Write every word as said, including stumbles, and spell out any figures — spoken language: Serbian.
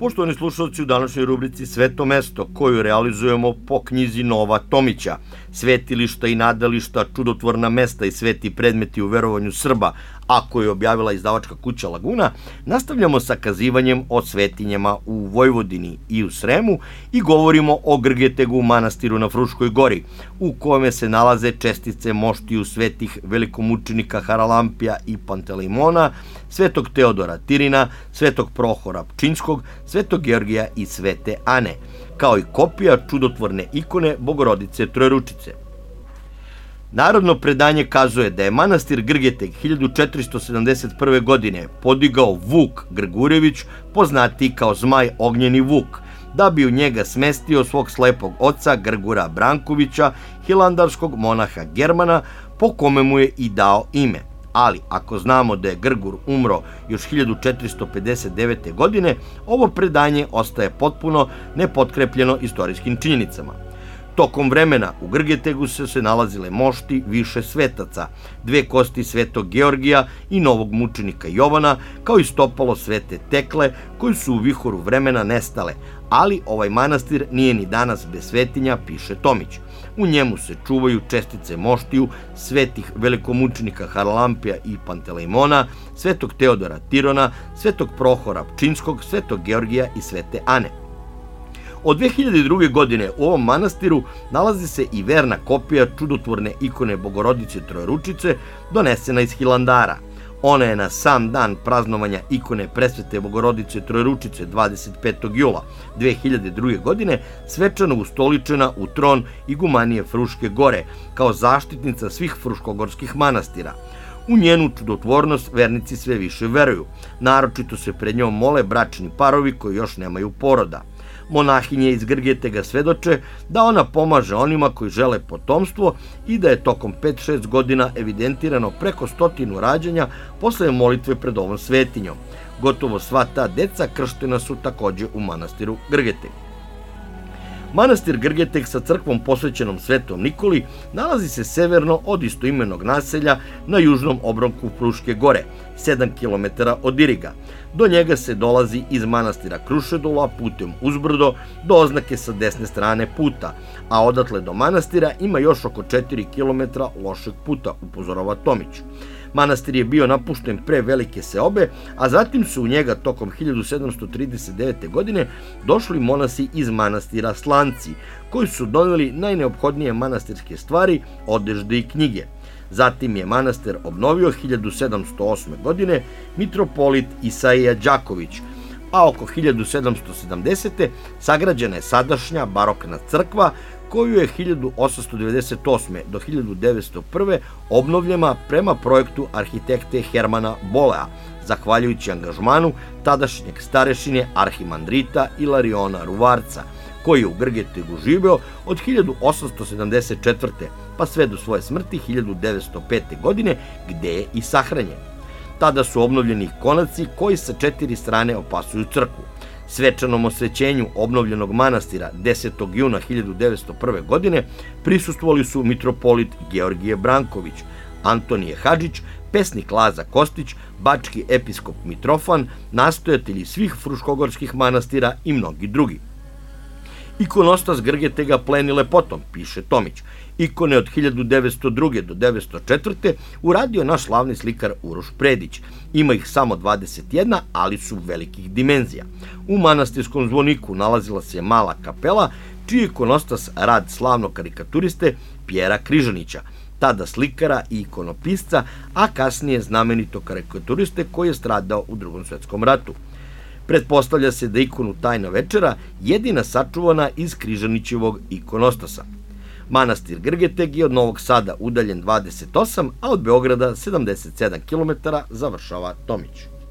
Poštovani slušalci, u današnjoj rubrici Sveto mesto, koju realizujemo po knjizi Nova Tomića, Svetilišta i nadališta, čudotvorna mesta i sveti predmeti u verovanju Srba, a koju je objavila izdavačka kuća Laguna, nastavljamo sa kazivanjem o svetinjama u Vojvodini i u Sremu i govorimo o Grgetegu manastiru na Fruškoj gori, u kome se nalaze čestice moštiju svetih velikomučenika Haralampija i Pantelejmona, svetog Teodora Tirina, svetog Prohora Pčinjskog, svetog Georgija i svete Ane, kao i kopija čudotvorne ikone Bogorodice Trojeručice. Narodno predanje kazuje da je manastir Grgeteg hiljadu četiristo sedamdeset prve. godine podigao Vuk Grgurević, poznatiji kao Zmaj Ognjeni Vuk, da bi u njega smestio svog slepog oca Grgura Brankovića, hilandarskog monaha Germana, po kome mu je i dao ime. Ali, ako znamo da je Grgur umro još hiljadu četiristo pedeset devete. godine, ovo predanje ostaje potpuno nepotkrepljeno istorijskim činjenicama. Tokom vremena u Grgetegu su se nalazile mošti više svetaca, dve kosti svetog Georgija i novog mučenika Jovana, kao i stopalo svete Tekle, koji su u vihoru vremena nestale, ali ovaj manastir nije ni danas bez svetinja, piše Tomić. U njemu se čuvaju čestice moštiju svetih velikomučenika Haralampija i Pantelejmona, svetog Teodora Tirona, svetog Prohora Pčinjskog, svetog Georgija i svete Ane. Od dve hiljade druge. godine u ovom manastiru nalazi se i verna kopija čudotvorne ikone Bogorodice Trojeručice, donesena iz Hilandara. Ona je na sam dan praznovanja ikone presvete Bogorodice Trojeručice dvadeset petog jula dve hiljade druge. godine svečano ustoličena u tron igumanije Fruške gore, kao zaštitnica svih fruškogorskih manastira. U njenu čudotvornost vernici sve više veruju. Naročito se pred njom mole bračni parovi koji još nemaju poroda. Monahinje iz Grgetega svedoče da ona pomaže onima koji žele potomstvo i da je tokom pet do šest godina evidentirano preko stotinu rađanja posle molitve pred ovom svetinjom. Gotovo sva ta deca krštena su takođe u manastiru Grgeteg. Manastir Grgeteg sa crkvom posvećenom Svetom Nikoli nalazi se severno od istoimenog naselja na južnom obronku Fruške gore, sedam kilometara od Iriga. Do njega se dolazi iz manastira Krušedula putem uzbrdo do oznake sa desne strane puta, a odatle do manastira ima još oko četiri kilometra lošeg puta, upozorava Tomić. Manastir je bio napušten pre velike seobe, a zatim su u njega tokom hiljadu sedamsto trideset devete. godine došli monasi iz manastira Slanci, koji su doneli najneophodnije manastirske stvari, odežde i knjige. Zatim je manastir obnovio hiljadu sedamsto osme. godine mitropolit Isaija Đaković, a oko hiljadu sedamsto sedamdesete. sagrađena je sadašnja barokna crkva, koju je hiljadu osamsto devedeset osme. do hiljadu devetsto prve. obnovljena prema projektu arhitekte Hermana Bolea, zahvaljujući angažmanu tadašnjeg starešine arhimandrita Ilariona Ruvarca, koji je u Grgetegu živeo od hiljadu osamsto sedamdeset četvrte. pa sve do svoje smrti hiljadu devetsto pete. godine, gde je i sahranjen. Tada su obnovljeni konaci koji sa četiri strane opasuju crkvu. Svečanom osvećenju obnovljenog manastira desetog juna hiljadu devetsto prve. godine prisustvovali su mitropolit Georgije Branković, Antonije Hadžić, pesnik Laza Kostić, bački episkop Mitrofan, nastojatelji svih fruškogorskih manastira i mnogi drugi. Ikonostas Grgetega plenile potom, piše Tomić. Ikone od hiljadu devetsto druge. do devetsto četvrte. uradio naš slavni slikar Uroš Predić. Ima ih samo dvadeset jedna, ali su velikih dimenzija. U manastirskom zvoniku nalazila se mala kapela, čiji je ikonostas rad slavnog karikaturiste Pjera Križanića, tada slikara i ikonopisca, a kasnije znamenitog karikaturiste koji je stradao u Drugom svetskom ratu. Pretpostavlja se da ikonu Tajna večera jedina sačuvana iz Križanićevog ikonostasa. Manastir Grgeteg je od Novog Sada udaljen dvadeset osam, a od Beograda sedamdeset sedam kilometara, završava Tomić.